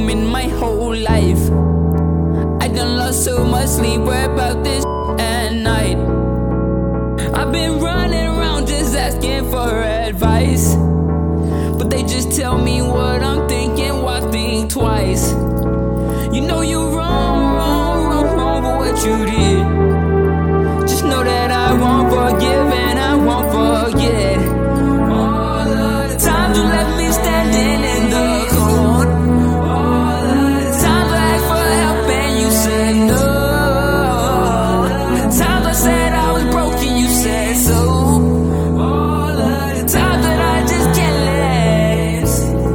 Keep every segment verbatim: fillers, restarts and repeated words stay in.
home in my whole life. I done lost so much sleep, worry about this at night. I've been running around just asking for advice, but they just tell me what I'm thinking, why think twice? You know you're wrong, wrong, wrong, wrong for what you did. Just know that I won't forgive and I won't forget all of the times you left me standing in the cold, all of the times I asked for help and you said no, the times I said I was broken, you said so, all of the times that I just can't last.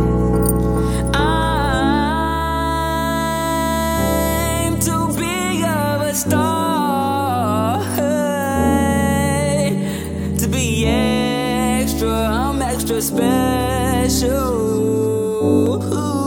I'm too big of a star to be extra, I'm extra special.